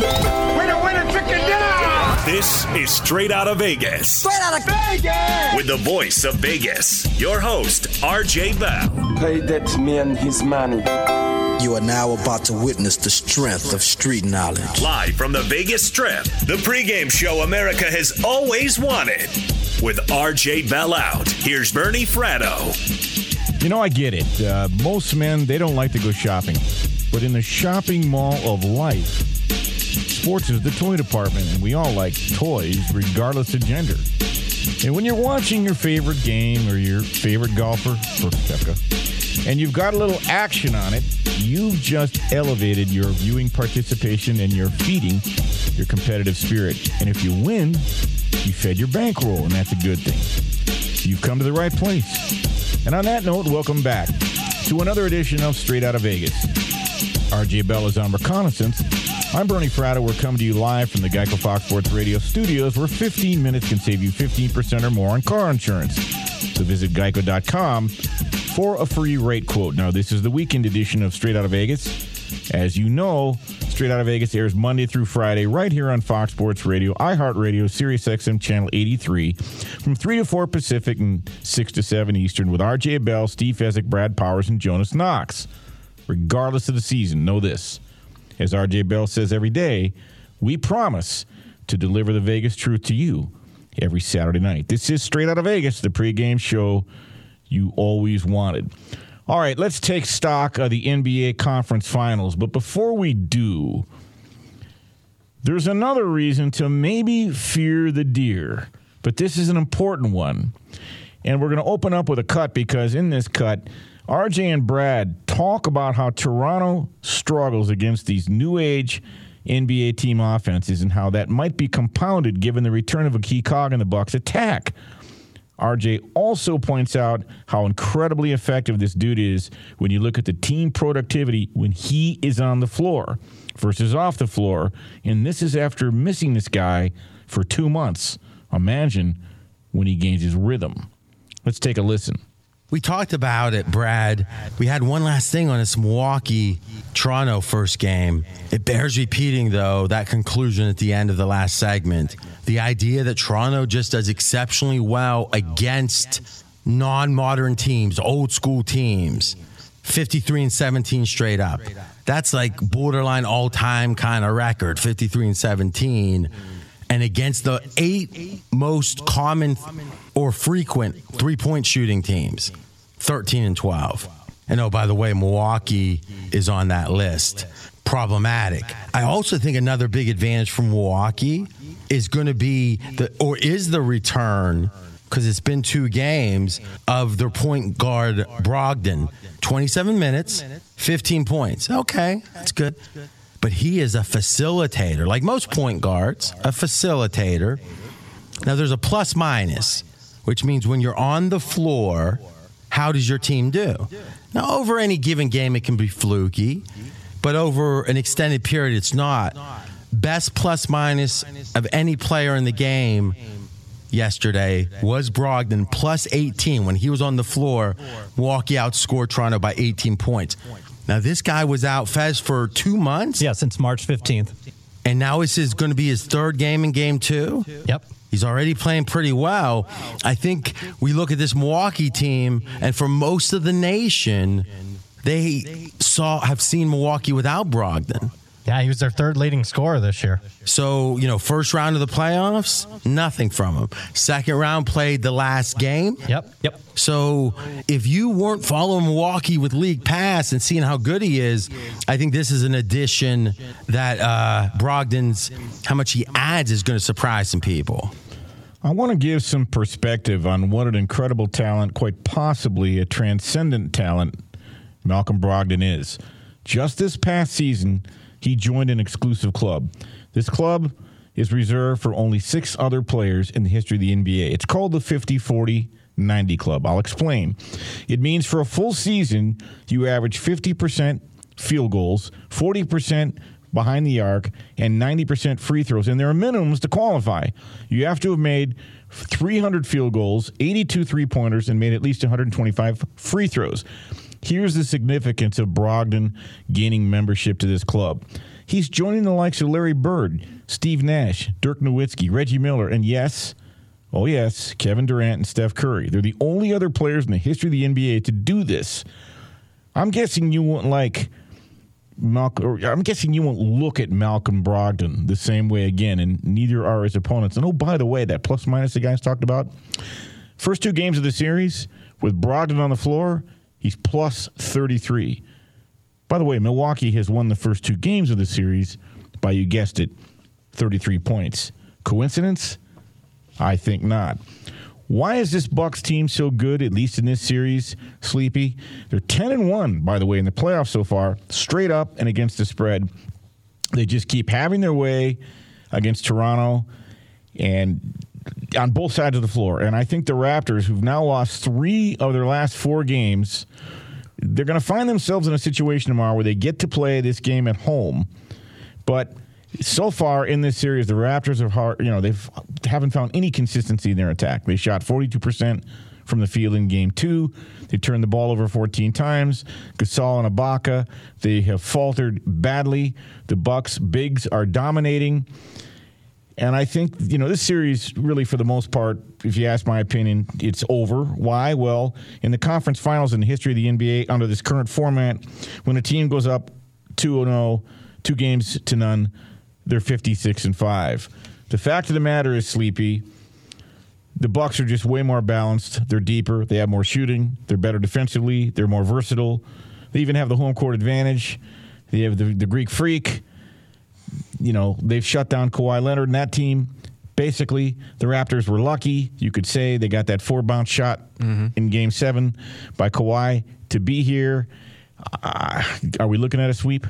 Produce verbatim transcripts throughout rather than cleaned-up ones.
Winner, winner, chicken dinner! This is Straight Outta Vegas. Straight Outta Vegas! With the voice of Vegas, your host, R J Bell. Pay that man his money. You are now about to witness the strength of street knowledge. Live from the Vegas Strip, the pregame show America has always wanted. With R J Bell out, here's Bernie Fratto. You know, I get it. Uh, most men, they don't like to go shopping. But in the shopping mall of life, sports is the toy department, and we all like toys regardless of gender. And when you're watching your favorite game or your favorite golfer, or Koepka, and you've got a little action on it, you've just elevated your viewing participation and you're feeding your competitive spirit. And if you win, you fed your bankroll, and that's a good thing. You've come to the right place. And on that note, welcome back to another edition of Straight Outta Vegas. R J Bell is on reconnaissance. I'm Bernie Fratto. We're coming to you live from the Geico Fox Sports Radio studios, where fifteen minutes can save you fifteen percent or more on car insurance. So visit geico dot com for a free rate quote. Now, this is the weekend edition of Straight Outta Vegas. As you know, Straight Outta Vegas airs Monday through Friday right here on Fox Sports Radio, iHeartRadio, Sirius X M Channel eighty-three, from three to four Pacific and six to seven Eastern, with R J Bell, Steve Fezzik, Brad Powers, and Jonas Knox. Regardless of the season, know this. As R J Bell says every day, we promise to deliver the Vegas truth to you every Saturday night. This is Straight Outta Vegas, the pregame show you always wanted. All right, let's take stock of the N B A Conference Finals. But before we do, there's another reason to maybe fear the deer. But this is an important one. And we're going to open up with a cut, because in this cut, R J and Brad talk about how Toronto struggles against these new age N B A team offenses and how that might be compounded given the return of a key cog in the Bucks' attack. R J also points out how incredibly effective this dude is when you look at the team productivity when he is on the floor versus off the floor. And this is after missing this guy for two months. Imagine when he gains his rhythm. Let's take a listen. We talked about it, Brad. We had one last thing on this Milwaukee-Toronto first game. It bears repeating, though, that conclusion at the end of the last segment. The idea that Toronto just does exceptionally well against non-modern teams, old-school teams. fifty-three and seventeen straight up. That's like borderline all-time kind of record, fifty-three and seventeen. And against the eight most common or frequent three-point shooting teams, thirteen and twelve. And oh, by the way, Milwaukee is on that list. Problematic. I also think another big advantage for Milwaukee is going to be, the or is the return, because it's been two games, of their point guard Brogdon. twenty-seven minutes, fifteen points. Okay, that's good. But he is a facilitator, like most point guards, a facilitator. Now, there's a plus minus, which means when you're on the floor, how does your team do? Now, over any given game, it can be fluky, but over an extended period, it's not. Best plus minus of any player in the game yesterday was Brogdon, plus eighteen. When he was on the floor, Milwaukee outscored Toronto by eighteen points. Now, this guy was out, Fez, for two months? Yeah, since March fifteenth. And now this is going to be his third game in game two? Yep. He's already playing pretty well. I think we look at this Milwaukee team, and for most of the nation, they saw have seen Milwaukee without Brogdon. Yeah, he was their third leading scorer this year. So, you know, first round of the playoffs, nothing from him. Second round, played the last game. Yep, yep. So if you weren't following Milwaukee with League Pass and seeing how good he is, I think this is an addition that uh, Brogdon's, how much he adds is going to surprise some people. I want to give some perspective on what an incredible talent, quite possibly a transcendent talent, Malcolm Brogdon is. Just this past season, he joined an exclusive club. This club is reserved for only six other players in the history of the N B A. It's called the fifty forty ninety Club. I'll explain. It means for a full season, you average fifty percent field goals, forty percent behind the arc, and ninety percent free throws. And there are minimums to qualify. You have to have made three hundred field goals, eighty-two three-pointers, and made at least one hundred twenty-five free throws. Here's the significance of Brogdon gaining membership to this club. he's joining the likes of Larry Bird, Steve Nash, Dirk Nowitzki, Reggie Miller, and yes, oh yes, Kevin Durant and Steph Curry. They're the only other players in the history of the N B A to do this. I'm guessing you won't like Malcolm, or I'm guessing you won't look at Malcolm Brogdon the same way again, and neither are his opponents. And oh, by the way, that plus minus the guys talked about, first two games of the series with Brogdon on the floor, he's plus thirty-three. By the way, Milwaukee has won the first two games of the series by, you guessed it, thirty-three points. Coincidence? I think not. Why is this Bucks team so good, at least in this series, Sleepy? They're ten and one, by the way, in the playoffs so far, straight up and against the spread. They just keep having their way against Toronto and on both sides of the floor. And I think the Raptors, who've now lost three of their last four games, they're going to find themselves in a situation tomorrow where they get to play this game at home. But so far in this series, the Raptors have hard, you know, they've haven't found any consistency in their attack. They shot forty-two percent from the field in game two. They turned the ball over fourteen times. Gasol and Ibaka, they have faltered badly. The Bucks bigs are dominating. And I think, you know, this series really, for the most part, if you ask my opinion, it's over. Why? Well, in the conference finals in the history of the N B A under this current format, when a team goes up two and oh, two games to none, they're fifty-six and five. The fact of the matter is, Sleepy, the Bucks are just way more balanced. They're deeper. They have more shooting. They're better defensively. They're more versatile. They even have the home court advantage. They have the, the Greek Freak. You know, they've shut down Kawhi Leonard and that team. Basically, the Raptors were lucky. You could say they got that four-bounce shot mm-hmm. in Game seven by Kawhi to be here. Uh, are we looking at a sweep?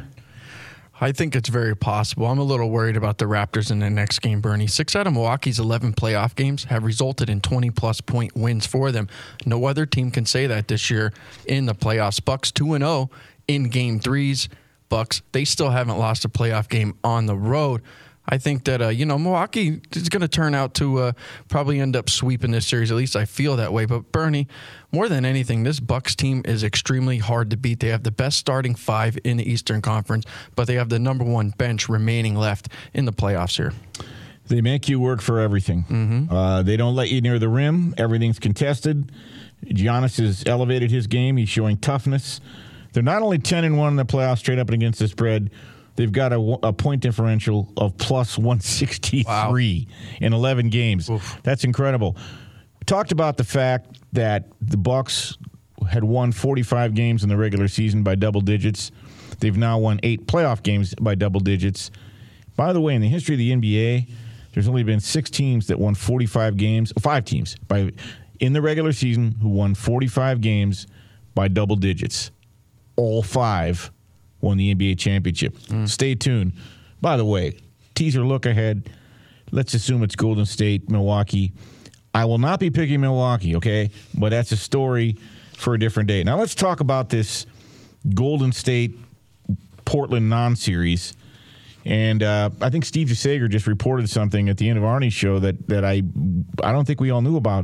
I think it's very possible. I'm a little worried about the Raptors in the next game, Bernie. Six out of Milwaukee's eleven playoff games have resulted in twenty-plus point wins for them. No other team can say that this year in the playoffs. Bucks two and oh in game threes. Bucks, they still haven't lost a playoff game on the road. I think that, uh, you know, Milwaukee is going to turn out to uh, probably end up sweeping this series. At least I feel that way. But, Bernie, more than anything, this Bucks team is extremely hard to beat. They have the best starting five in the Eastern Conference, but they have the number one bench remaining left in the playoffs here. They make you work for everything. Mm-hmm. Uh, they don't let you near the rim. Everything's contested. Giannis has elevated his game. He's showing toughness. They're not only ten and one in the playoffs straight up and against the spread, they've got a, a point differential of plus one sixty-three wow. in eleven games. Oof. That's incredible. We talked about the fact that the Bucks had won forty-five games in the regular season by double digits. They've now won eight playoff games by double digits. By the way, in the history of the N B A, there's only been six teams that won forty-five games, five teams by in the regular season who won forty-five games by double digits. All five won the N B A championship. Mm. Stay tuned. By the way, teaser look ahead. Let's assume it's Golden State, Milwaukee. I will not be picking Milwaukee, okay? But that's a story for a different day. Now let's talk about this Golden State Portland non-series. And uh, I think Steve DeSager just reported something at the end of Arnie's show that, that I I don't think we all knew about.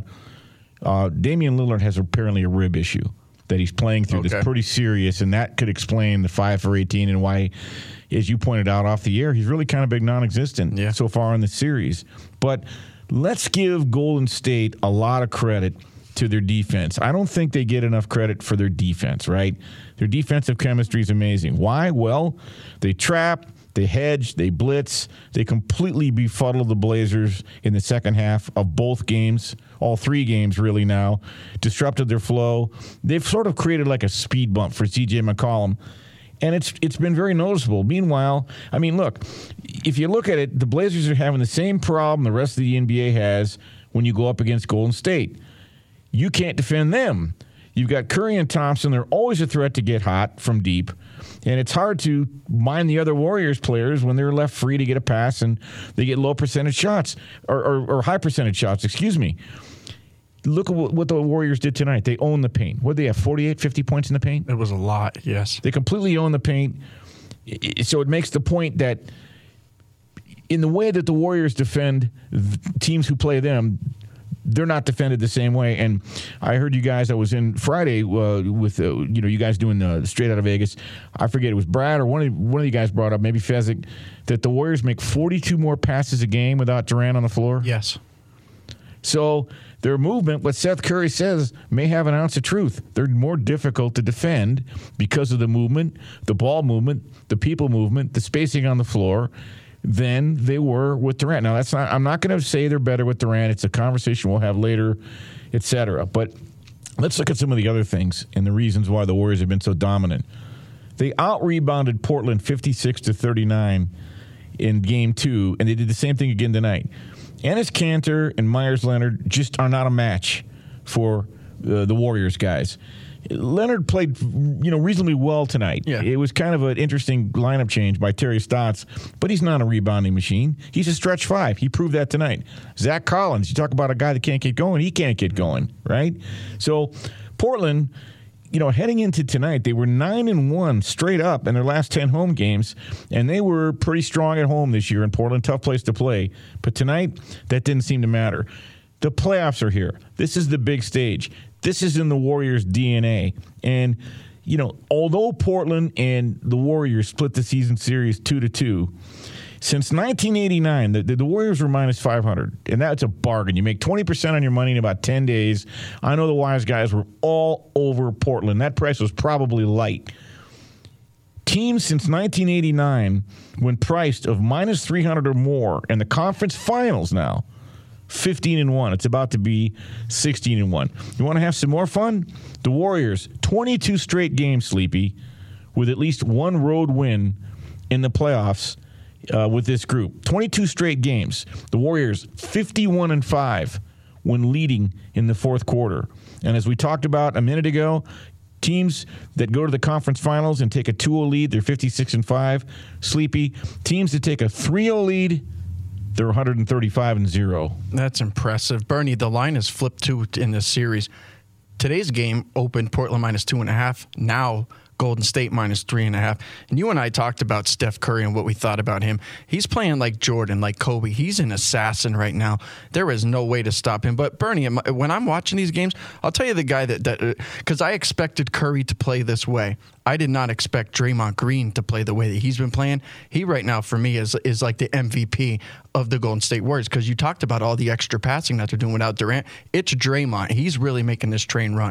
Uh, Damian Lillard has apparently a rib issue that he's playing through okay. that's pretty serious, and that could explain the five for eighteen and why, as you pointed out off the air, he's really kind of been non-existent yeah. so far in the series. But let's give Golden State a lot of credit to their defense. I don't think they get enough credit for their defense, right? Their defensive chemistry is amazing. Why? Well, they trap, they hedge, they blitz. They completely befuddle the Blazers in the second half of both games, all three games really now, disrupted their flow. They've sort of created like a speed bump for C J McCollum, and it's it's been very noticeable. Meanwhile, I mean, look, if you look at it, the Blazers are having the same problem the rest of the N B A has when you go up against Golden State. You can't defend them. You've got Curry and Thompson. They're always a threat to get hot from deep. And it's hard to mind the other Warriors players when they're left free to get a pass and they get low percentage shots or, or, or high percentage shots, excuse me. Look at what the Warriors did tonight. They own the paint. What did they have, forty-eight, fifty points in the paint? It was a lot, yes. They completely own the paint. So it makes the point that in the way that the Warriors defend teams who play them, they're not defended the same way. And I heard you guys, I was in Friday uh, with, uh, you know, you guys doing the Straight Out of Vegas. I forget, it was Brad or one of, one of you guys brought up, maybe Fezzik, that the Warriors make forty-two more passes a game without Durant on the floor. Yes. So their movement, what Seth Curry says, may have an ounce of truth. They're more difficult to defend because of the movement, the ball movement, the people movement, the spacing on the floor, than they were with Durant. Now, that's not. I'm not going to say they're better with Durant. It's a conversation we'll have later, et cetera. But let's look at some of the other things and the reasons why the Warriors have been so dominant. They out-rebounded Portland fifty-six to thirty-nine in game two, and they did the same thing again tonight. Enes Kanter and Myers Leonard just are not a match for uh, the Warriors guys. Leonard played, you know, reasonably well tonight. Yeah. It was kind of an interesting lineup change by Terry Stotts, but he's not a rebounding machine. He's a stretch five. He proved that tonight. Zach Collins, you talk about a guy that can't get going. He can't get going, right? So Portland, you know, heading into tonight, they were nine and one straight up in their last ten home games, and they were pretty strong at home this year in Portland. Tough place to play. But tonight, that didn't seem to matter. The playoffs are here. This is the big stage. This is in the Warriors' D N A. And, you know, although Portland and the Warriors split the season series two to two, since nineteen eighty-nine, the, the Warriors were minus five hundred, and that's a bargain. You make twenty percent on your money in about ten days. I know the Wise guys were all over Portland. That price was probably light. Teams since nineteen eighty-nine, when priced of minus three hundred or more, and the conference finals now, fifteen and one. It's about to be sixteen and one. You want to have some more fun? The Warriors, twenty-two straight games, Sleepy, with at least one road win in the playoffs. Uh, with this group, twenty-two straight games. The Warriors, fifty-one and five when leading in the fourth quarter. And as we talked about a minute ago, teams that go to the conference finals and take a two oh lead, they're fifty-six and five. Sleepy. Teams that take a three oh lead, they're one thirty-five and zero. That's impressive. Bernie, the line has flipped too in this series. Today's game opened Portland minus two and a half. Now Golden State minus three and a half. And you and I talked about Steph Curry and what we thought about him. He's playing like Jordan, like Kobe. He's an assassin right now. There is no way to stop him. But Bernie, when I'm watching these games, I'll tell you the guy that, that because I expected Curry to play this way. I did not expect Draymond Green to play the way that he's been playing. He right now, for me, is is like the M V P of the Golden State Warriors, because you talked about all the extra passing that they're doing without Durant. It's Draymond. He's really making this train run.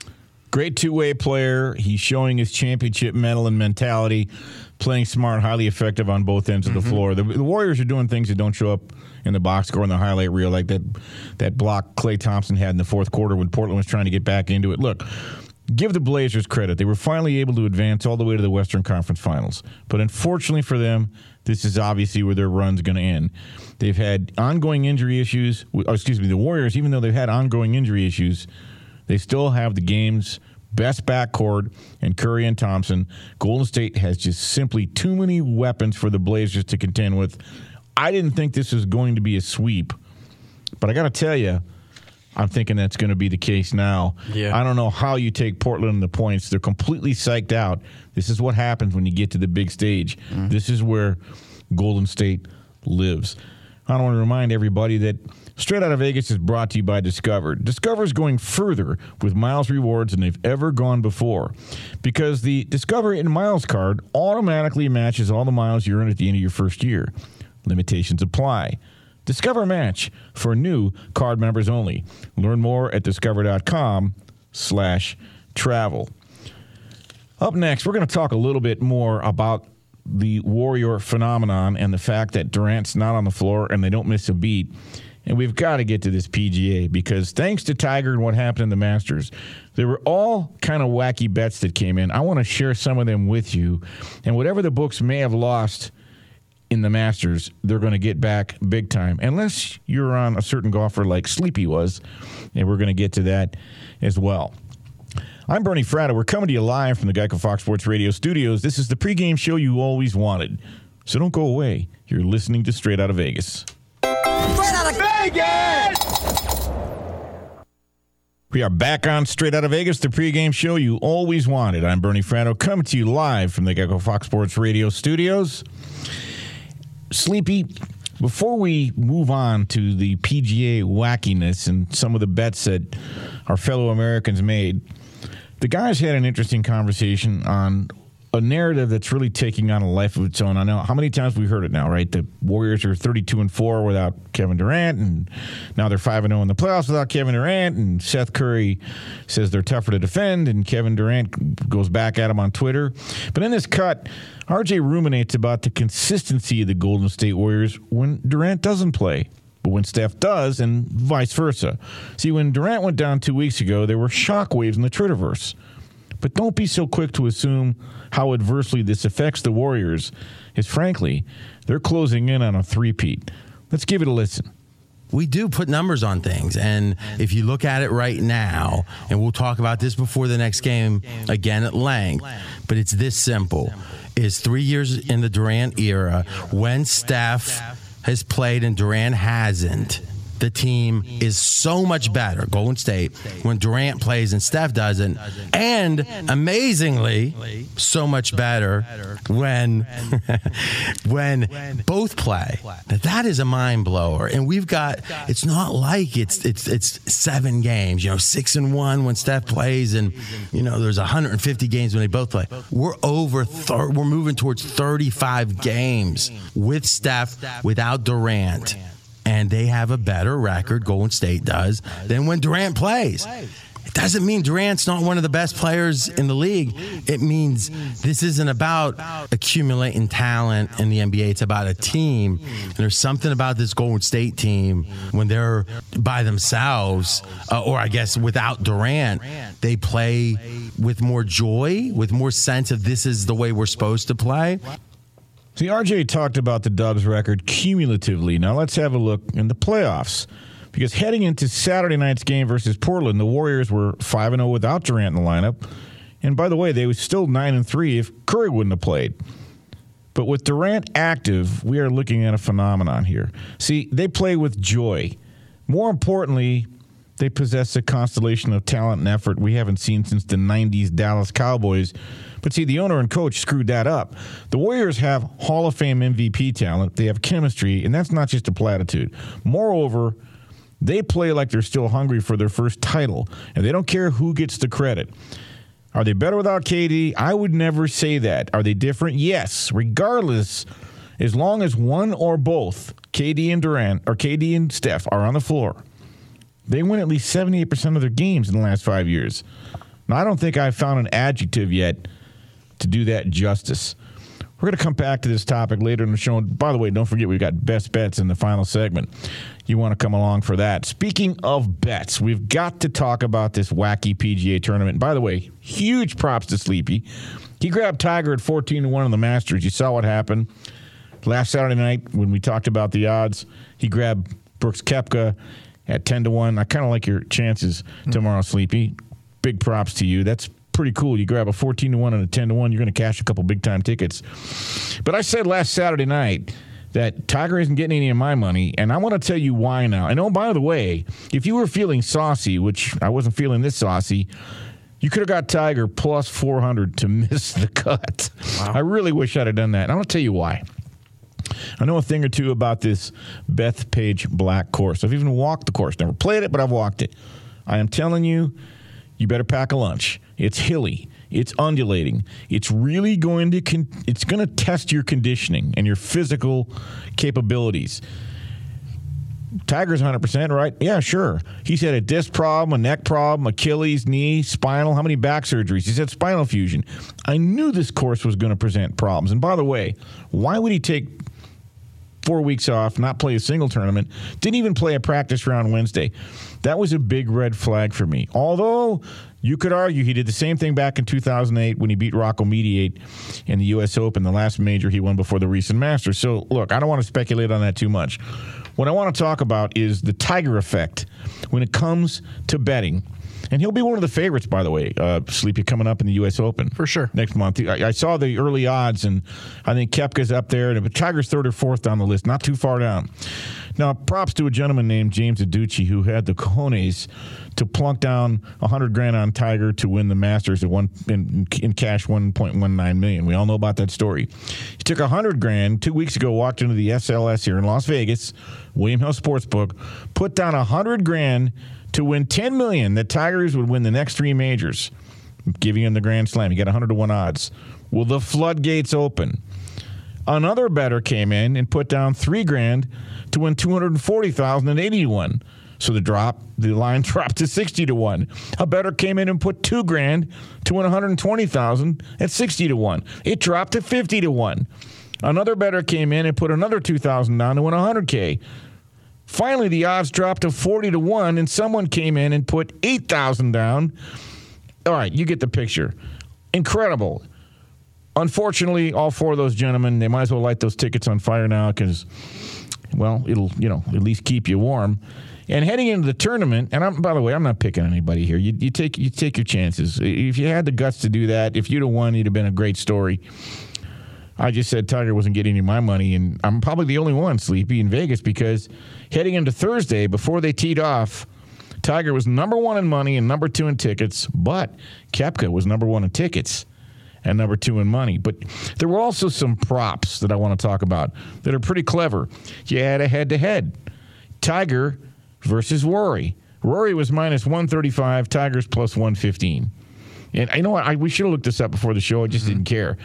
Great two-way player. He's showing his championship mettle and mentality, playing smart, highly effective on both ends of the mm-hmm. floor. The, the Warriors are doing things that don't show up in the box score in the highlight reel, like that that block Klay Thompson had in the fourth quarter when Portland was trying to get back into it. Look, give the Blazers credit. They were finally able to advance all the way to the Western Conference Finals. But unfortunately for them, this is obviously where their run's going to end. They've had ongoing injury issues. Or excuse me, the Warriors, even though they've had ongoing injury issues, they still have the game's best backcourt in Curry and Thompson. Golden State has just simply too many weapons for the Blazers to contend with. I didn't think this was going to be a sweep, but I got to tell you, I'm thinking that's going to be the case now. Yeah. I don't know how you take Portland in the points. They're completely psyched out. This is what happens when you get to the big stage. Mm. This is where Golden State lives. I want to remind everybody that Straight Out of Vegas is brought to you by Discover. Discover is going further with miles rewards than they've ever gone before, because the Discover in Miles card automatically matches all the miles you earn at the end of your first year. Limitations apply. Discover Match for new card members only. Learn more at discover.com slash travel. Up next, we're going to talk a little bit more about the Warrior phenomenon and the fact that Durant's not on the floor and they don't miss a beat. And we've got to get to this P G A, because thanks to Tiger and what happened in the Masters, there were all kind of wacky bets that came in. I want to share some of them with you. And whatever the books may have lost in the Masters, they're going to get back big time, unless you're on a certain golfer like Sleepy was. And we're going to get to that as well. I'm Bernie Fratto. We're coming to you live from the Geico Fox Sports Radio studios. This is the pregame show you always wanted. So don't go away. You're listening to Straight Out of Vegas. Straight out of Vegas! We are back on Straight Out of Vegas, the pregame show you always wanted. I'm Bernie Fratto, coming to you live from the Geico Fox Sports Radio studios. Sleepy, Before we move on to the P G A wackiness and some of the bets that our fellow Americans made, the guys had an interesting conversation on a narrative that's really taking on a life of its own. I know how many times we've heard it now, right? The Warriors are thirty-two and four without Kevin Durant, and now they're five and oh in the playoffs without Kevin Durant, and Seth Curry says they're tougher to defend, and Kevin Durant goes back at him on Twitter. But in this cut, R J ruminates about the consistency of the Golden State Warriors when Durant doesn't play, but when Steph does, and vice versa. See, when Durant went down two weeks ago, there were shockwaves in the Twitterverse. But don't be so quick to assume how adversely this affects the Warriors, as frankly, they're closing in on a three-peat. Let's give it a listen. We do put numbers on things, and if you look at it right now, and we'll talk about this before the next game again at length, but it's this simple. Is three years in the Durant era, when Steph has played and Durant hasn't, the team is so much better, Golden State, when Durant plays and Steph doesn't, and amazingly, so much better when when both play. Now, that is a mind blower, and we've got. It's not like it's it's it's seven games, you know, six and one when Steph plays, and you know there's one hundred fifty games when they both play. We're over. Thir- we're moving towards thirty-five games with Steph without Durant. And they have a better record, Golden State does, than when Durant plays. It doesn't mean Durant's not one of the best players in the league. It means this isn't about accumulating talent in the N B A. It's about a team. And there's something about this Golden State team when they're by themselves, uh, or I guess without Durant, they play with more joy, with more sense of this is the way we're supposed to play. See, R J talked about the Dubs record cumulatively. Now let's have a look in the playoffs. Because heading into Saturday night's game versus Portland, the Warriors were five and oh without Durant in the lineup. And by the way, they were still nine and three if Curry wouldn't have played. But with Durant active, we are looking at a phenomenon here. See, they play with joy. More importantly, they possess a constellation of talent and effort we haven't seen since the nineties Dallas Cowboys. But see, the owner and coach screwed that up. The Warriors have Hall of Fame M V P talent. They have chemistry, and that's not just a platitude. Moreover, they play like they're still hungry for their first title, and they don't care who gets the credit. Are they better without K D? I would never say that. Are they different? Yes. Regardless, as long as one or both, K D and Durant, or K D and Steph, are on the floor, they win at least seventy-eight percent of their games in the last five years. Now, I don't think I've found an adjective yet to do that justice. We're going to come back to this topic later in the show. And by the way, don't forget we've got best bets in the final segment. You want to come along for that. Speaking of bets, we've got to talk about this wacky P G A tournament. By the way, huge props to Sleepy. He grabbed Tiger at fourteen to one on the Masters. You saw what happened last Saturday night when we talked about the odds. He grabbed Brooks Koepka at ten to one. I kind of like your chances tomorrow, Sleepy. Big props to you. That's pretty cool. You grab a fourteen to one and a ten to one, you're going to cash a couple big-time tickets. But I said last Saturday night that Tiger isn't getting any of my money, and I want to tell you why now. And oh, by the way, if you were feeling saucy, which I wasn't feeling this saucy, you could have got Tiger plus four hundred to miss the cut. Wow. I really wish I'd have done that. And I'm going to tell you why. I know a thing or two about this Bethpage Black course. I've even walked the course. Never played it, but I've walked it. I am telling you, you better pack a lunch. It's hilly. It's undulating. It's really going to con- it's going to test your conditioning and your physical capabilities. Tiger's one hundred percent, right? Yeah, sure. He's had a disc problem, a neck problem, Achilles, knee, spinal. How many back surgeries? He's had spinal fusion. I knew this course was going to present problems. And by the way, why would he take four weeks off, not play a single tournament, didn't even play a practice round Wednesday? That was a big red flag for me. Although you could argue he did the same thing back in two thousand eight when he beat Rocco Mediate in the U S Open, the last major he won before the recent Masters. So, look, I don't want to speculate on that too much. What I want to talk about is the Tiger effect when it comes to betting. And he'll be one of the favorites, by the way, uh, Sleepy, coming up in the U S Open. For sure. Next month. I, I saw the early odds, and I think Koepka's up there, and Tiger's third or fourth down the list, not too far down. Now, props to a gentleman named James Aducci who had the cojones to plunk down one hundred grand on Tiger to win the Masters at one in, in cash one point one nine million. We all know about that story. He took one hundred grand two weeks ago, walked into the S L S here in Las Vegas, William Hill Sportsbook, put down one hundred grand to win ten million that Tigers would win the next three majors, giving him the Grand Slam. He got one hundred to one odds. Will the floodgates open? Another bettor came in and put down three grand to win two hundred forty thousand at eighty to one. So the drop, the line dropped to sixty to one. A bettor came in and put two grand to win one hundred twenty thousand at sixty to one. It dropped to fifty to one. Another bettor came in and put another two thousand down to win one hundred K. Finally, the odds dropped to forty to one, and someone came in and put eight thousand down. All right, you get the picture. Incredible. Unfortunately, all four of those gentlemen, they might as well light those tickets on fire now because, well, it'll, you know, at least keep you warm. And heading into the tournament, and I'm, by the way, I'm not picking anybody here. You, you take you take your chances. If you had the guts to do that, if you'd have won, you'd have been a great story. I just said Tiger wasn't getting any of my money, and I'm probably the only one, Sleepy, in Vegas, because heading into Thursday, before they teed off, Tiger was number one in money and number two in tickets, but Koepka was number one in tickets and number two in money. But there were also some props that I want to talk about that are pretty clever. You had a head-to-head. Tiger versus Rory. Rory was minus one thirty-five, Tiger's plus one fifteen. And you know what? I, we should have looked this up before the show. I just mm-hmm. didn't care.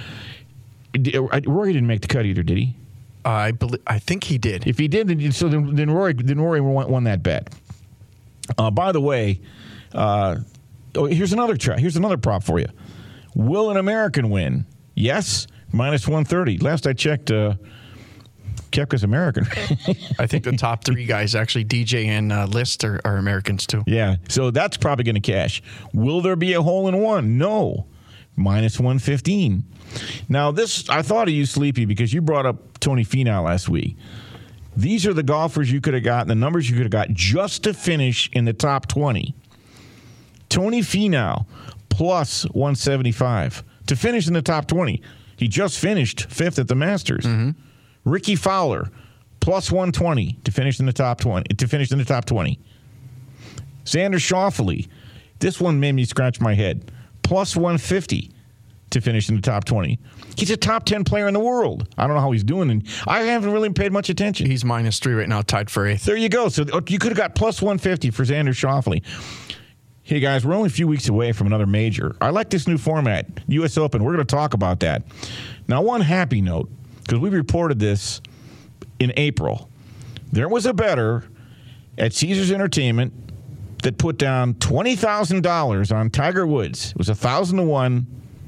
Rory didn't make the cut either, did he? I believe, I think he did. If he did, then, so then, then Rory then Rory won, won that bet. Uh, by the way, uh, oh, here's another try. Here's another prop for you. Will an American win? Yes, minus one thirty. Last I checked, uh, Koepka's American. I think the top three guys, actually, D J and uh, List, are, are Americans too. Yeah, so that's probably going to cash. Will there be a hole in one? No, minus one fifteen. Now, this, I thought of you, Sleepy, because you brought up Tony Finau last week. These are the golfers you could have gotten, the numbers you could have got just to finish in the top twenty. Tony Finau, plus one seventy-five. To finish in the top twenty. He just finished fifth at the Masters. Mm-hmm. Ricky Fowler, plus one twenty to finish in the top twenty. To finish in the top twenty. Xander Schauffele, this one made me scratch my head. Plus one fifty to finish in the top twenty. He's a top ten player in the world. I don't know how he's doing, and I haven't really paid much attention. He's minus three right now, tied for eighth. There you go. So you could have got plus one fifty for Xander Schauffele. Hey, guys, we're only a few weeks away from another major. I like this new format, U S Open. We're going to talk about that. Now, one happy note, because we reported this in April. There was a bettor at Caesars Entertainment that put down twenty thousand dollars on Tiger Woods. It was one thousand to one.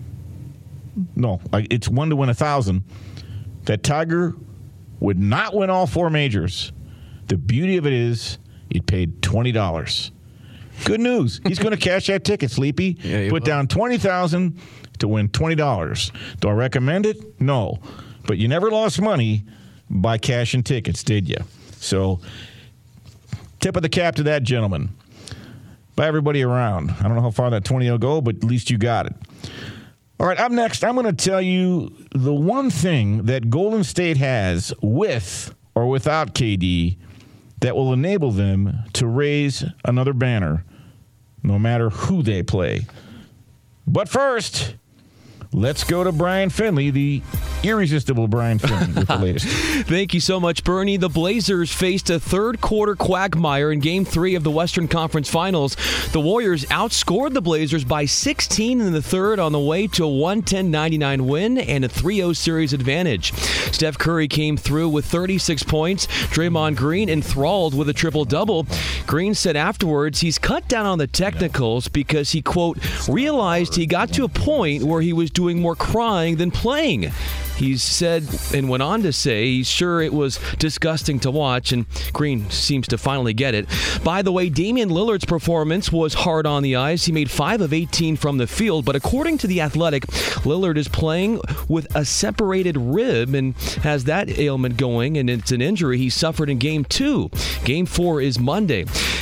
No, it's one to win one thousand. That Tiger would not win all four majors. The beauty of it is it paid twenty dollars. Good news. He's going to cash that ticket, Sleepy. Yeah, put will. down twenty thousand dollars to win twenty dollars. Do I recommend it? No. But you never lost money by cashing tickets, did you? So, tip of the cap to that gentleman. By everybody around. I don't know how far that twenty will go, but at least you got it. All right, up next, I'm going to tell you the one thing that Golden State has with or without K D that will enable them to raise another banner no matter who they play. But first, let's go to Brian Finley, the irresistible Brian Finley, with the latest. Thank you so much, Bernie. The Blazers faced a third-quarter quagmire in Game three of the Western Conference Finals. The Warriors outscored the Blazers by sixteen in the third on the way to a one ten ninety-nine win and a three oh series advantage. Steph Curry came through with thirty-six points. Draymond Green enthralled with a triple-double. Green said afterwards he's cut down on the technicals because he, quote, realized he got to a point where he was doing more crying than playing. He said and went on to say he's sure it was disgusting to watch, and Green seems to finally get it. By the way, Damian Lillard's performance was hard on the ice. He made five of eighteen from the field, but according to The Athletic, Lillard is playing with a separated rib and has that ailment going, and it's an injury he suffered in Game two. Game four is Monday.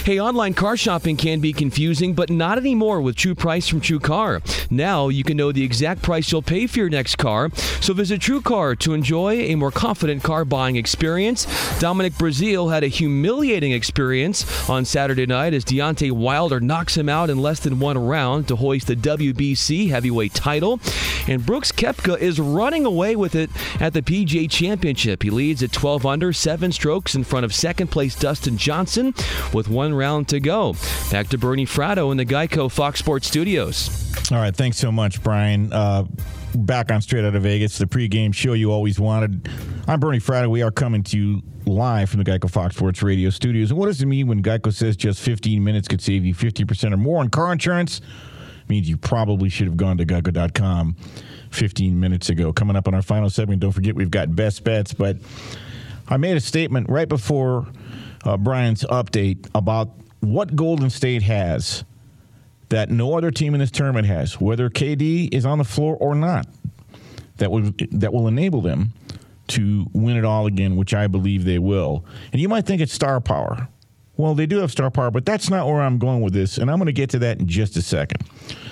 Hey, online car shopping can be confusing, but not anymore with True Price from True Car. Now you can know the exact price you'll pay for your next car. So visit True Car to enjoy a more confident car buying experience. Dominic Breazeale had a humiliating experience on Saturday night as Deontay Wilder knocks him out in less than one round to hoist the W B C heavyweight title. And Brooks Koepka is running away with it at the P G A Championship. He leads at twelve under, seven strokes in front of second place Dustin Johnson with one round to go. Back to Bernie Fratto in the Geico Fox Sports Studios. All right, thanks so much, Brian. Uh, back on Straight Out of Vegas, the pregame show you always wanted. I'm Bernie Fratto. We are coming to you live from the Geico Fox Sports Radio studios. And what does it mean when Geico says just fifteen minutes could save you fifty percent or more on car insurance? It means you probably should have gone to geico dot com fifteen minutes ago. Coming up on our final segment, don't forget we've got best bets. But I made a statement right before uh, Brian's update about what Golden State has that no other team in this tournament has, whether K D is on the floor or not, that will that will enable them to win it all again, which I believe they will. And you might think it's star power. Well, they do have star power, but that's not where I'm going with this, and I'm going to get to that in just a second.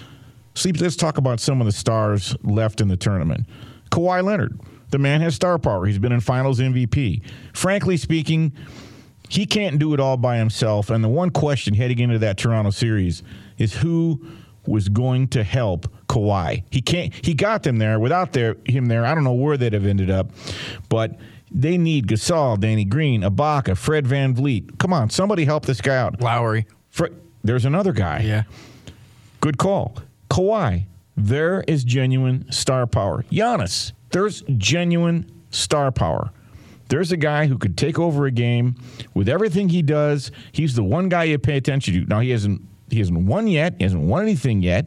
So let's talk about some of the stars left in the tournament. Kawhi Leonard, the man has star power. He's been in Finals M V P. Frankly speaking, he can't do it all by himself, and the one question heading into that Toronto series is who was going to help Kawhi. He can't. He got them there. Without their, him there, I don't know where they'd have ended up, but they need Gasol, Danny Green, Ibaka, Fred VanVleet. Come on, somebody help this guy out. Lowry. Fred, there's another guy. Yeah. Good call. Kawhi, there is genuine star power. Giannis, there's genuine star power. There's a guy who could take over a game with everything he does. He's the one guy you pay attention to. Now, he hasn't he hasn't won yet. He hasn't won anything yet.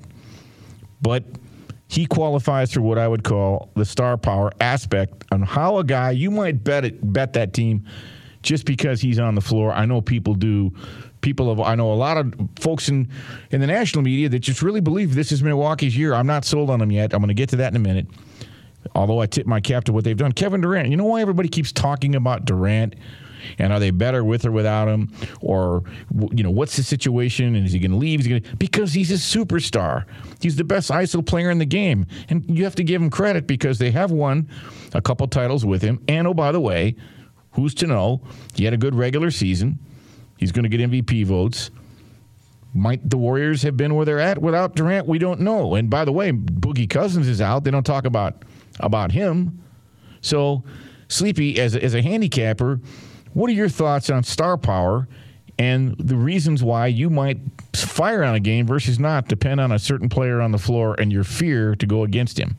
But he qualifies for what I would call the star power aspect on how a guy, you might bet it, bet that team just because he's on the floor. I know people do. People have, I know a lot of folks in, in the national media that just really believe this is Milwaukee's year. I'm not sold on them yet. I'm going to get to that in a minute. Although I tip my cap to what they've done. Kevin Durant, you know why everybody keeps talking about Durant? And are they better with or without him? Or, you know, what's the situation? And is he going to leave? Is he gonna, because he's a superstar. He's the best I S O player in the game. And you have to give him credit because they have won a couple titles with him. And, oh, by the way, who's to know? He had a good regular season. He's going to get M V P votes. Might the Warriors have been where they're at without Durant? We don't know. And, by the way, Boogie Cousins is out. They don't talk about about him. So, Sleepy, as a, as a handicapper, what are your thoughts on star power and the reasons why you might fire on a game versus not depend on a certain player on the floor and your fear to go against him?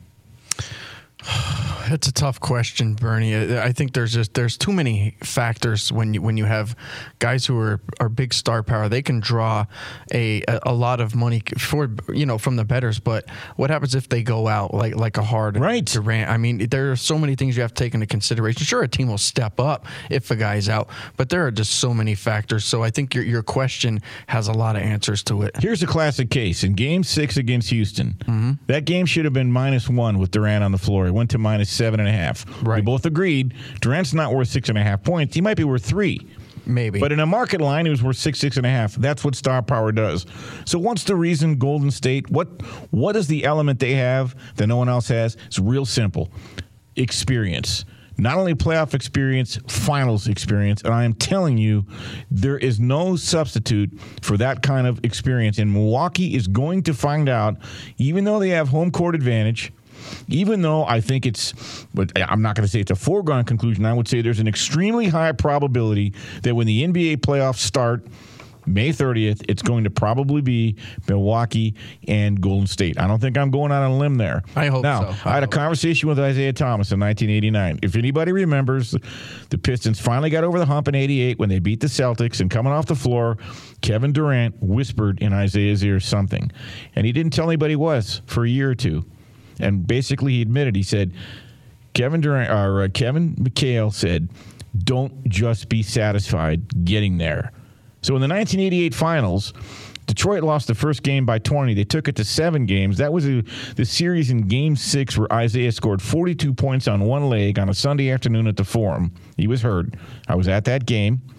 It's a tough question, Bernie. I think there's just there's too many factors when you when you have guys who are, are big star power. They can draw a, a lot of money for you know from the bettors. But what happens if they go out like like a hard right. Durant? I mean, there are so many things you have to take into consideration. Sure, a team will step up if a guy's out, but there are just so many factors. So I think your your question has a lot of answers to it. Here's a classic case in Game Six against Houston. Mm-hmm. That game should have been minus one with Durant on the floor. It went to minus seven and a half. Right. We both agreed Durant's not worth six and a half points. He might be worth three. Maybe. But in a market line, he was worth six, six and a half. That's what star power does. So what's the reason Golden State, what what is the element they have that no one else has? It's real simple. Experience. Not only playoff experience, finals experience. And I am telling you, there is no substitute for that kind of experience. And Milwaukee is going to find out, even though they have home court advantage, even though I think it's, but I'm not going to say it's a foregone conclusion, I would say there's an extremely high probability that when the N B A playoffs start May thirtieth, it's going to probably be Milwaukee and Golden State. I don't think I'm going out on a limb there. I hope now, so. I, I had hope. a conversation with Isaiah Thomas in nineteen eighty-nine. If anybody remembers, the Pistons finally got over the hump in eighty-eight when they beat the Celtics, and coming off the floor, Kevin Durant whispered in Isaiah's ear something. And he didn't tell anybody he was for a year or two. And basically he admitted, he said, Kevin Durant, or uh, Kevin McHale said, don't just be satisfied getting there. So in the nineteen eighty-eight finals, Detroit lost the first game by twenty. They took it to seven games. That was a, the series in Game six where Isaiah scored forty-two points on one leg on a Sunday afternoon at the Forum. He was hurt. I was at that game.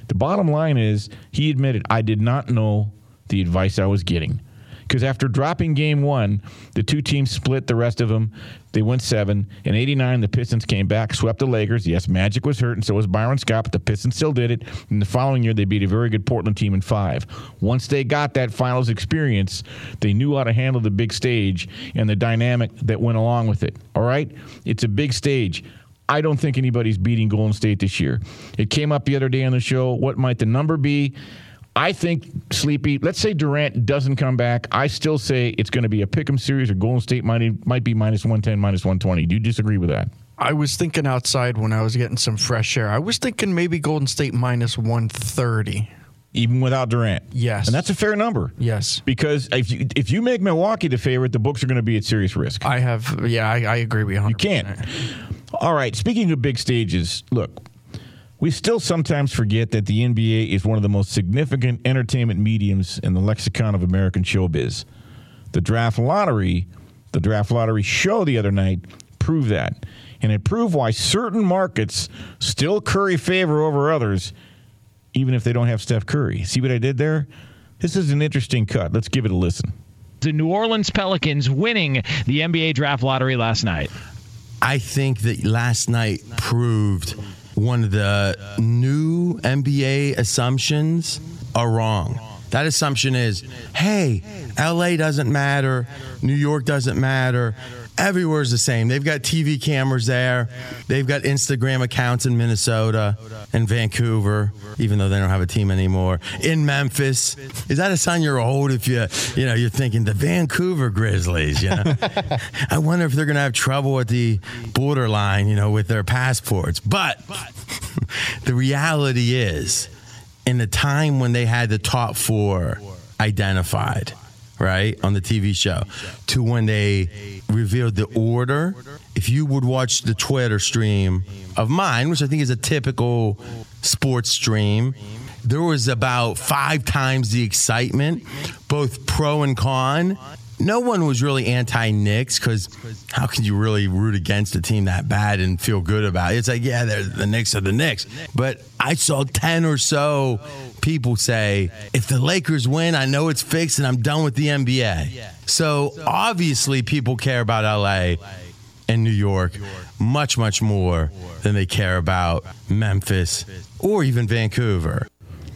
The bottom line is he admitted, I did not know the advice I was getting. Because after dropping game one, the two teams split the rest of them. They went seven. In eighty-nine, the Pistons came back, swept the Lakers. Yes, Magic was hurt, and so was Byron Scott, but the Pistons still did it. And the following year, they beat a very good Portland team in five. Once they got that finals experience, they knew how to handle the big stage and the dynamic that went along with it. All right? It's a big stage. I don't think anybody's beating Golden State this year. It came up the other day on the show. What might the number be? I think, Sleepy, let's say Durant doesn't come back. I still say it's going to be a pick'em series, or Golden State might, might be minus one ten, minus one twenty. Do you disagree with that? I was thinking outside when I was getting some fresh air. I was thinking maybe Golden State minus one thirty. Even without Durant? Yes. And that's a fair number. Yes. Because if you, if you make Milwaukee the favorite, the books are going to be at serious risk. I have, yeah, I, I agree with you one hundred percent. You can't. All right, speaking of big stages, look. We still sometimes forget that the N B A is one of the most significant entertainment mediums in the lexicon of American showbiz. The draft lottery, the draft lottery show the other night proved that. And it proved why certain markets still curry favor over others, even if they don't have Steph Curry. See what I did there? This is an interesting cut. Let's give it a listen. The New Orleans Pelicans winning the N B A draft lottery last night. I think that last night proved one of the new N B A assumptions are wrong. That assumption is, hey, L A doesn't matter, New York doesn't matter, everywhere's the same. They've got T V cameras there, they've got Instagram accounts in Minnesota and Vancouver, even though they don't have a team anymore, in Memphis. Is that a sign you're old if you, you know, you're thinking the Vancouver Grizzlies, you know? I wonder if they're going to have trouble at the borderline, you know, with their passports. But the reality is, in the time when they had the top four identified, right, on the T V show, to when they revealed the order, if you would watch the Twitter stream of mine, which I think is a typical sports stream, there was about five times the excitement, both pro and con. No one was really anti-Knicks because how can you really root against a team that bad and feel good about it? It's like, yeah, they're, the Knicks are the Knicks. But I saw ten or so people say, if the Lakers win, I know it's fixed and I'm done with the N B A. So obviously people care about L A and New York much, much more than they care about Memphis or even Vancouver.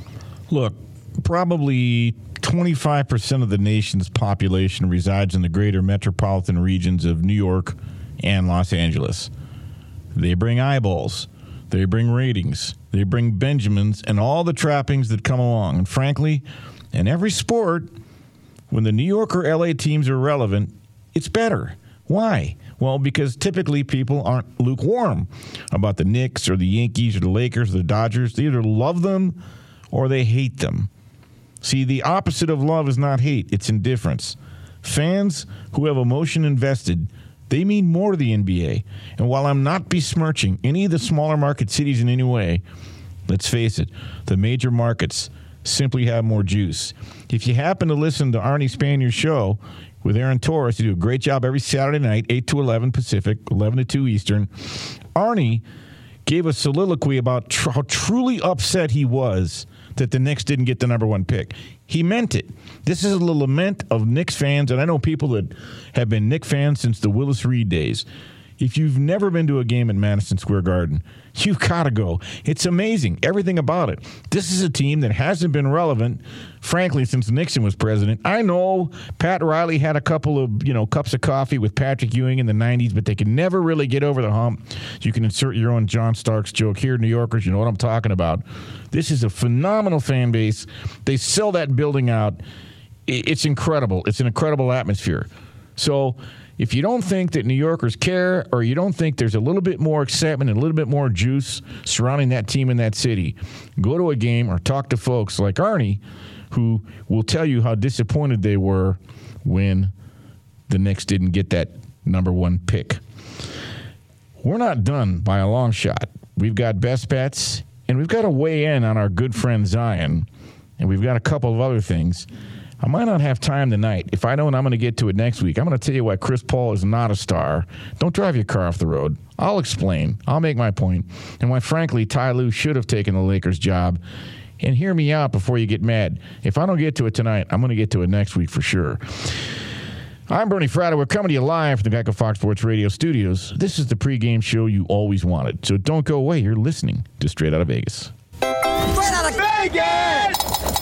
Look, probably twenty-five percent of the nation's population resides in the greater metropolitan regions of New York and Los Angeles. They bring eyeballs. They bring ratings. They bring Benjamins and all the trappings that come along. And frankly, in every sport, when the New York or L A teams are relevant, it's better. Why? Well, because typically people aren't lukewarm about the Knicks or the Yankees or the Lakers or the Dodgers. They either love them or they hate them. See, the opposite of love is not hate, it's indifference. Fans who have emotion invested, they mean more to the N B A. And while I'm not besmirching any of the smaller market cities in any way, let's face it, the major markets simply have more juice. If you happen to listen to Arnie Spanier's show with Aaron Torres, he do a great job every Saturday night, eight to eleven Pacific, eleven to two Eastern. Arnie gave a soliloquy about tr- how truly upset he was that the Knicks didn't get the number one pick. He meant it. This is a lament of Knicks fans, and I know people that have been Knicks fans since the Willis Reed days. If you've never been to a game at Madison Square Garden, you've got to go. It's amazing, everything about it. This is a team that hasn't been relevant, frankly, since Nixon was president. I know Pat Riley had a couple of, you know, cups of coffee with Patrick Ewing in the nineties, but they could never really get over the hump. You can insert your own John Starks joke here, New Yorkers. You know what I'm talking about. This is a phenomenal fan base. They sell that building out. It's incredible. It's an incredible atmosphere. So if you don't think that New Yorkers care, or you don't think there's a little bit more excitement and a little bit more juice surrounding that team in that city, go to a game or talk to folks like Arnie, who will tell you how disappointed they were when the Knicks didn't get that number one pick. We're not done by a long shot. We've got best bets, and we've got to weigh in on our good friend Zion, and we've got a couple of other things. I might not have time tonight. If I don't, I'm going to get to it next week. I'm going to tell you why Chris Paul is not a star. Don't drive your car off the road. I'll explain. I'll make my point. And why, frankly, Ty Lue should have taken the Lakers job. And hear me out before you get mad. If I don't get to it tonight, I'm going to get to it next week for sure. I'm Bernie Fratto. We're coming to you live from the Geico Fox Sports Radio studios. This is the pregame show you always wanted. So don't go away. You're listening to Straight Outta Vegas. Straight Outta Vegas!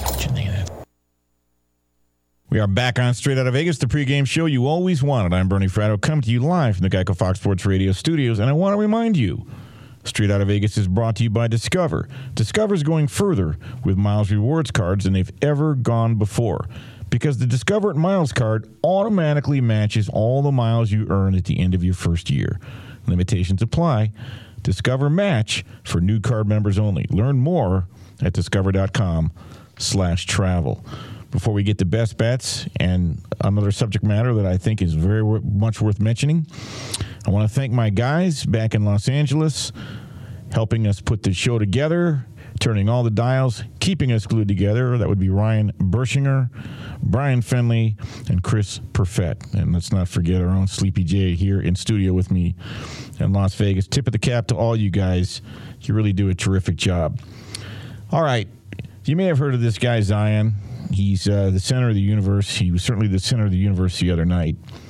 We are back on Straight Outta Vegas, the pregame show you always wanted. I'm Bernie Fratto, coming to you live from the Geico Fox Sports Radio studios. And I want to remind you, Straight Outta Vegas is brought to you by Discover. Discover's going further with Miles Rewards cards than they've ever gone before. Because the Discover Miles card automatically matches all the miles you earn at the end of your first year. Limitations apply. Discover match for new card members only. Learn more at discover.com slash travel. Before we get to best bets and another subject matter that I think is very much worth mentioning, I want to thank my guys back in Los Angeles helping us put the show together, turning all the dials, keeping us glued together. That would be Ryan Bershinger, Brian Finley, and Chris Perfett. And let's not forget our own Sleepy J here in studio with me in Las Vegas. Tip of the cap to all you guys. You really do a terrific job. All right. You may have heard of this guy, Zion. He's uh, the center of the universe. He was certainly the center of the universe the other night.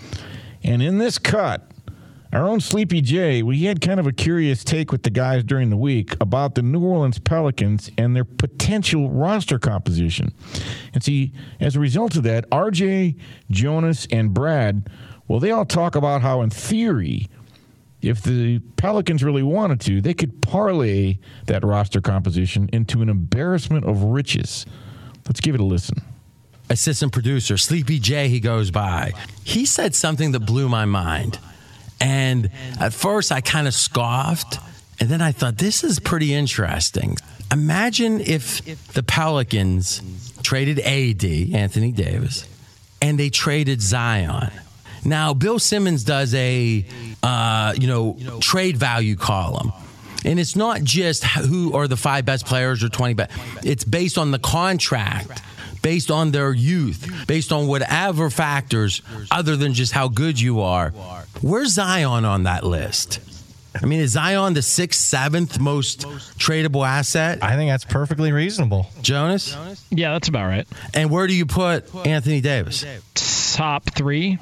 And in this cut, our own Sleepy J, we had kind of a curious take with the guys during the week about the New Orleans Pelicans and their potential roster composition. And see, as a result of that, R J, Jonas, and Brad, well, they all talk about how, in theory, if the Pelicans really wanted to, they could parlay that roster composition into an embarrassment of riches. Let's give it a listen. Assistant producer, Sleepy J, he goes by. He said something that blew my mind. And at first I kind of scoffed. And then I thought, this is pretty interesting. Imagine if the Pelicans traded A D, Anthony Davis, and they traded Zion. Now, Bill Simmons does a, uh, you know, trade value column. And it's not just who are the five best players or twenty best. It's based on the contract, based on their youth, based on whatever factors other than just how good you are. Where's Zion on that list? I mean, is Zion the sixth, seventh most tradable asset? I think that's perfectly reasonable. Jonas? Yeah, that's about right. And where do you put Anthony Davis? Top three.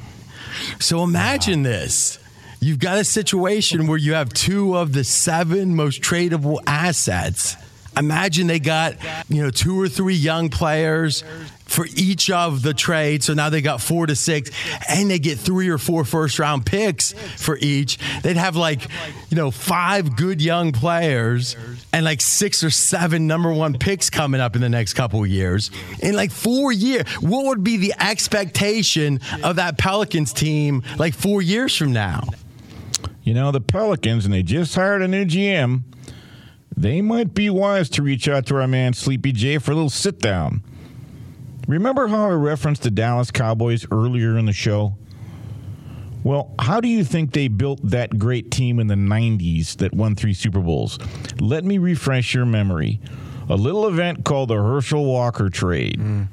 So imagine this. You've got a situation where you have two of the seven most tradable assets. Imagine they got, you know, two or three young players for each of the trades. So now they got four to six, and they get three or four first round picks for each. They'd have like, you know, five good young players and like six or seven number one picks coming up in the next couple of years. In like four years, what would be the expectation of that Pelicans team like four years from now? You know, the Pelicans, and they just hired a new G M, they might be wise to reach out to our man Sleepy J for a little sit-down. Remember how I referenced the Dallas Cowboys earlier in the show? Well, how do you think they built that great team in the nineties that won three Super Bowls? Let me refresh your memory. A little event called the Herschel Walker trade. Mm.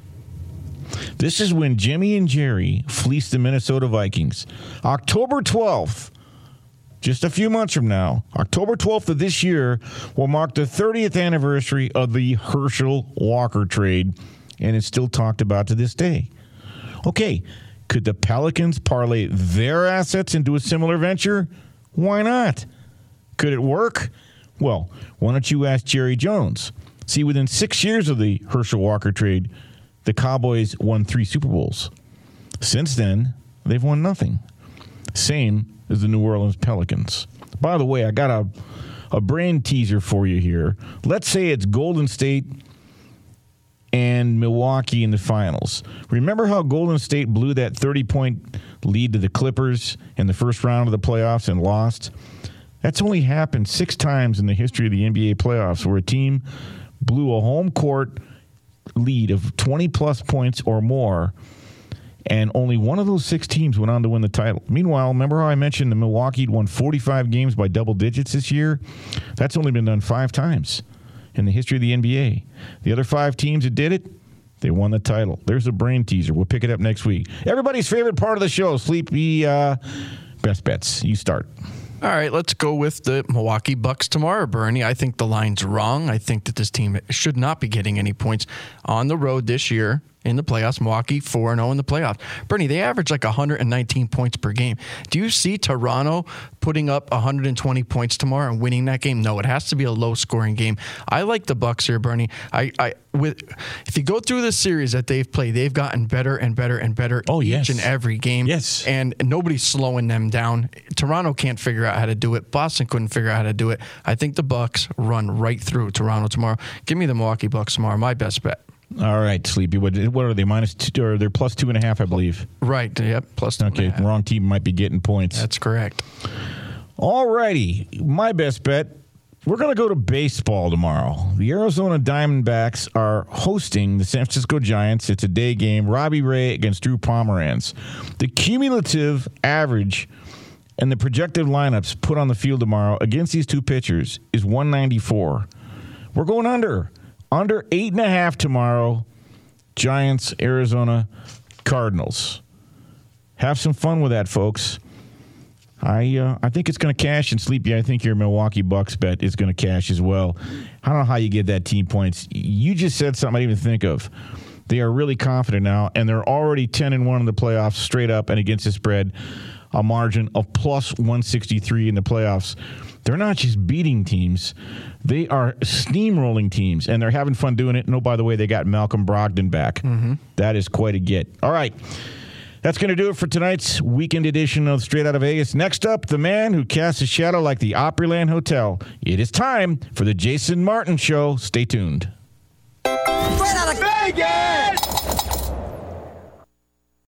This is when Jimmy and Jerry fleeced the Minnesota Vikings. October twelfth. Just a few months from now, October twelfth of this year, will mark the thirtieth anniversary of the Herschel Walker trade, and it's still talked about to this day. Okay, could the Pelicans parlay their assets into a similar venture? Why not? Could it work? Well, why don't you ask Jerry Jones? See, within six years of the Herschel Walker trade, the Cowboys won three Super Bowls. Since then, they've won nothing. Same is the New Orleans Pelicans. By the way, I got a, a brain teaser for you here. Let's say it's Golden State and Milwaukee in the finals. Remember how Golden State blew that thirty-point lead to the Clippers in the first round of the playoffs and lost? That's only happened six times in the history of the N B A playoffs where a team blew a home court lead of twenty-plus points or more, and only one of those six teams went on to win the title. Meanwhile, remember how I mentioned the Milwaukee won forty-five games by double digits this year? That's only been done five times in the history of the N B A. The other five teams that did it, They won the title. There's a brain teaser. We'll pick it up next week. Everybody's favorite part of the show, Sleepy uh, Best Bets. You start. All right, let's go with the Milwaukee Bucks tomorrow, Bernie. I think the line's wrong. I think that this team should not be getting any points on the road this year in the playoffs. Milwaukee four and oh in the playoffs. Bernie, they average like one hundred nineteen points per game. Do you see Toronto putting up one hundred twenty points tomorrow and winning that game? No, it has to be a low-scoring game. I like the Bucks here, Bernie. I, I with if you go through the series that they've played, they've gotten better and better and better oh, each yes. and every game. Yes. And nobody's slowing them down. Toronto can't figure out how to do it. Boston couldn't figure out how to do it. I think the Bucks run right through Toronto tomorrow. Give me the Milwaukee Bucks tomorrow. My best bet. All right, Sleepy. What, what are they? Minus two, or they're plus two and a half, I believe. Right. Yep. Plus two. Okay. Wrong team might be getting points. That's correct. All righty. My best bet. We're going to go to baseball tomorrow. The Arizona Diamondbacks are hosting the San Francisco Giants. It's a day game. Robbie Ray against Drew Pomeranz. The cumulative average and the projected lineups put on the field tomorrow against these two pitchers is one ninety-four. We're going under. Under eight and a half tomorrow. Giants, Arizona, Cardinals. Have some fun with that, folks. I uh, I think it's going to cash, and Sleepy, I think your Milwaukee Bucks bet is going to cash as well. I don't know how you get that team points. You just said something I didn't even think of. They are really confident now, and they're already ten and one in the playoffs, straight up and against the spread, a margin of plus one sixty-three in the playoffs. They're not just beating teams. They are steamrolling teams, and they're having fun doing it. And, oh, by the way, they got Malcolm Brogdon back. Mm-hmm. That is quite a get. All right. That's going to do it for tonight's weekend edition of Straight Out of Vegas. Next up, the man who casts a shadow like the Opryland Hotel. It is time for the Jason Martin Show. Stay tuned. Straight Out of Vegas!